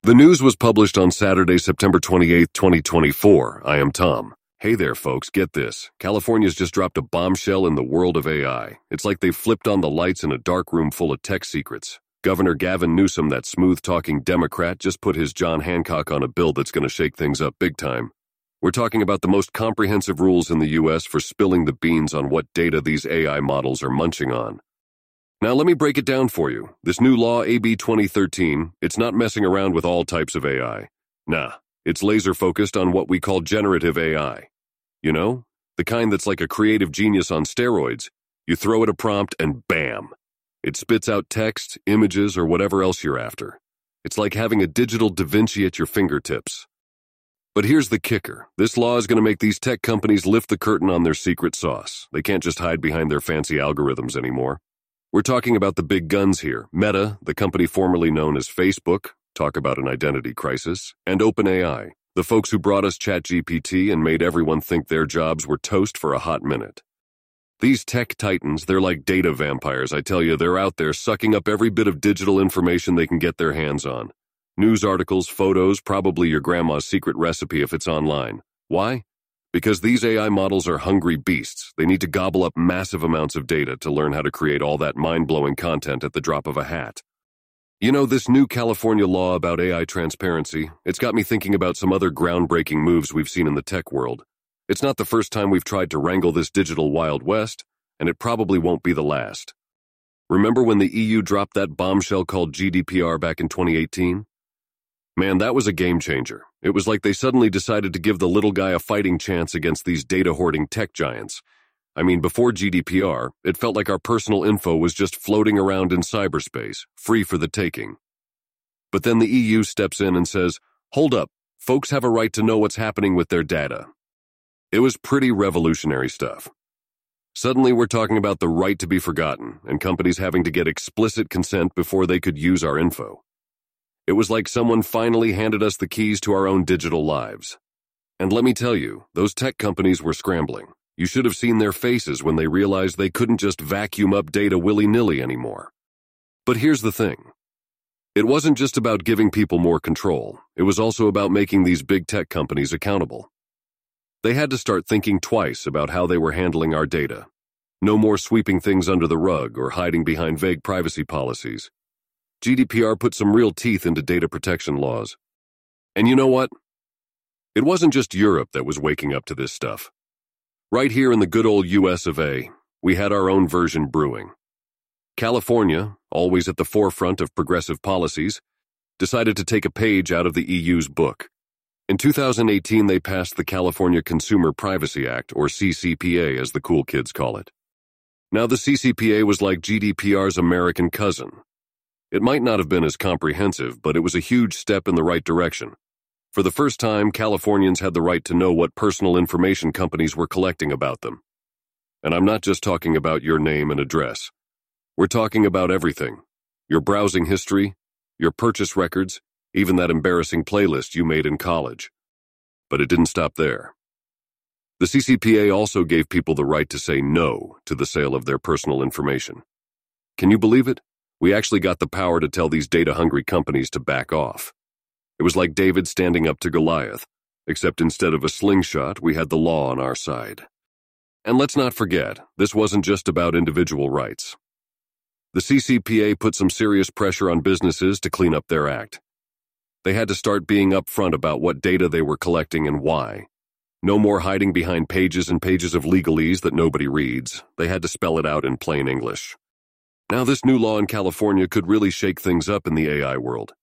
The news was published on Saturday, September 28, 2024. I am Tom. Hey there, folks, get this. California's just dropped a bombshell in the world of AI. It's like they flipped on the lights in a dark room full of tech secrets. Governor Gavin Newsom, that smooth-talking Democrat, just put his John Hancock on a bill that's going to shake things up big time. We're talking about the most comprehensive rules in the U.S. for spilling the beans on what data these AI models are munching on. Now let me break it down for you. This new law, AB 2013, it's not messing around with all types of AI. Nah, it's laser-focused on what we call generative AI. You know, the kind that's like a creative genius on steroids. You throw it a prompt and bam! It spits out text, images, or whatever else you're after. It's like having a digital Da Vinci at your fingertips. But here's the kicker. This law is going to make these tech companies lift the curtain on their secret sauce. They can't just hide behind their fancy algorithms anymore. We're talking about the big guns here. Meta, the company formerly known as Facebook, talk about an identity crisis, and OpenAI, the folks who brought us ChatGPT and made everyone think their jobs were toast for a hot minute. These tech titans, they're like data vampires. I tell you, they're out there sucking up every bit of digital information they can get their hands on. News articles, photos, probably your grandma's secret recipe if it's online. Why? Because these AI models are hungry beasts. They need to gobble up massive amounts of data to learn how to create all that mind-blowing content at the drop of a hat. You know, this new California law about AI transparency, it's got me thinking about some other groundbreaking moves we've seen in the tech world. It's not the first time we've tried to wrangle this digital Wild West, and it probably won't be the last. Remember when the EU dropped that bombshell called GDPR back in 2018? Man, that was a game changer. It was like they suddenly decided to give the little guy a fighting chance against these data-hoarding tech giants. I mean, before GDPR, it felt like our personal info was just floating around in cyberspace, free for the taking. But then the EU steps in and says, hold up, folks have a right to know what's happening with their data. It was pretty revolutionary stuff. Suddenly we're talking about the right to be forgotten, and companies having to get explicit consent before they could use our info. It was like someone finally handed us the keys to our own digital lives. And let me tell you, those tech companies were scrambling. You should have seen their faces when they realized they couldn't just vacuum up data willy-nilly anymore. But here's the thing. It wasn't just about giving people more control. It was also about making these big tech companies accountable. They had to start thinking twice about how they were handling our data. No more sweeping things under the rug or hiding behind vague privacy policies. GDPR put some real teeth into data protection laws. And you know what? It wasn't just Europe that was waking up to this stuff. Right here in the good old US of A, we had our own version brewing. California, always at the forefront of progressive policies, decided to take a page out of the EU's book. In 2018, they passed the California Consumer Privacy Act, or CCPA as the cool kids call it. Now, the CCPA was like GDPR's American cousin. It might not have been as comprehensive, but it was a huge step in the right direction. For the first time, Californians had the right to know what personal information companies were collecting about them. And I'm not just talking about your name and address. We're talking about everything. Your browsing history, your purchase records, even that embarrassing playlist you made in college. But it didn't stop there. The CCPA also gave people the right to say no to the sale of their personal information. Can you believe it? We actually got the power to tell these data-hungry companies to back off. It was like David standing up to Goliath, except instead of a slingshot, we had the law on our side. And let's not forget, this wasn't just about individual rights. The CCPA put some serious pressure on businesses to clean up their act. They had to start being upfront about what data they were collecting and why. No more hiding behind pages and pages of legalese that nobody reads. They had to spell it out in plain English. Now, this new law in California could really shake things up in the AI world.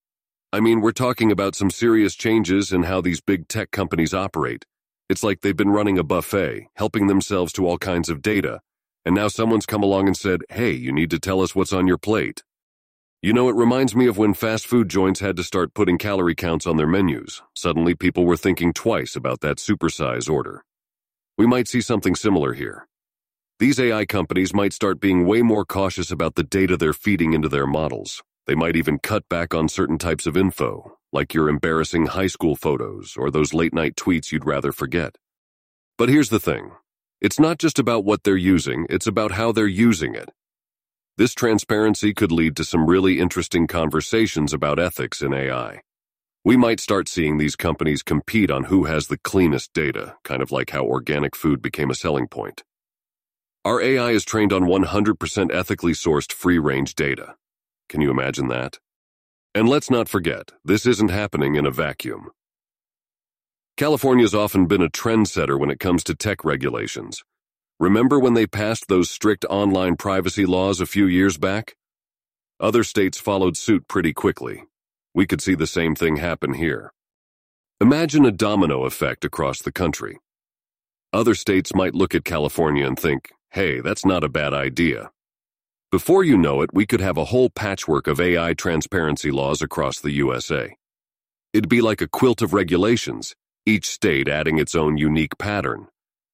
I mean, we're talking about some serious changes in how these big tech companies operate. It's like they've been running a buffet, helping themselves to all kinds of data, and now someone's come along and said, hey, you need to tell us what's on your plate. You know, it reminds me of when fast food joints had to start putting calorie counts on their menus. Suddenly, people were thinking twice about that supersize order. We might see something similar here. These AI companies might start being way more cautious about the data they're feeding into their models. They might even cut back on certain types of info, like your embarrassing high school photos or those late-night tweets you'd rather forget. But here's the thing. It's not just about what they're using, it's about how they're using it. This transparency could lead to some really interesting conversations about ethics in AI. We might start seeing these companies compete on who has the cleanest data, kind of like how organic food became a selling point. Our AI is trained on 100% ethically sourced free-range data. Can you imagine that? And let's not forget, this isn't happening in a vacuum. California's often been a trendsetter when it comes to tech regulations. Remember when they passed those strict online privacy laws a few years back? Other states followed suit pretty quickly. We could see the same thing happen here. Imagine a domino effect across the country. Other states might look at California and think, hey, that's not a bad idea. Before you know it, we could have a whole patchwork of AI transparency laws across the USA. It'd be like a quilt of regulations, each state adding its own unique pattern.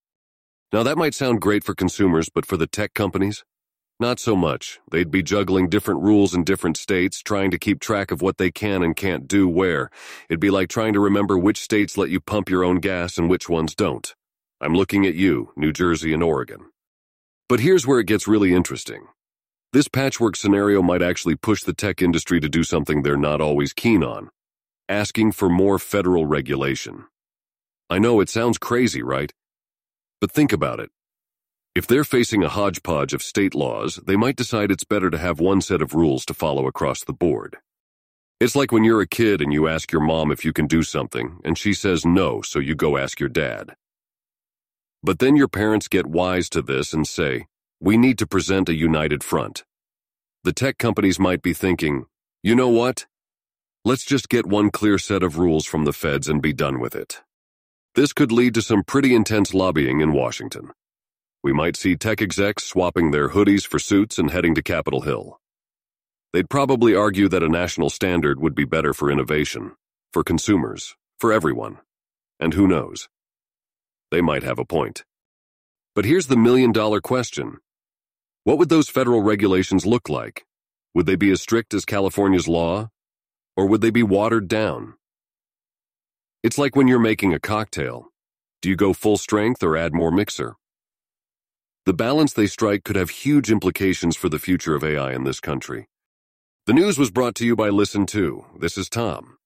Now that might sound great for consumers, but for the tech companies? Not so much. They'd be juggling different rules in different states, trying to keep track of what they can and can't do where. It'd be like trying to remember which states let you pump your own gas and which ones don't. I'm looking at you, New Jersey and Oregon. But here's where it gets really interesting. This patchwork scenario might actually push the tech industry to do something they're not always keen on, asking for more federal regulation. I know it sounds crazy, right? But think about it. If they're facing a hodgepodge of state laws, they might decide it's better to have one set of rules to follow across the board. It's like when you're a kid and you ask your mom if you can do something, and she says no, so you go ask your dad. But then your parents get wise to this and say, we need to present a united front. The tech companies might be thinking, you know what? Let's just get one clear set of rules from the feds and be done with it. This could lead to some pretty intense lobbying in Washington. We might see tech execs swapping their hoodies for suits and heading to Capitol Hill. They'd probably argue that a national standard would be better for innovation, for consumers, for everyone. And who knows? They might have a point. But here's the million-dollar question. What would those federal regulations look like? Would they be as strict as California's law? Or would they be watered down? It's like when you're making a cocktail. Do you go full strength or add more mixer? The balance they strike could have huge implications for the future of AI in this country. The news was brought to you by Listen To. This is Tom.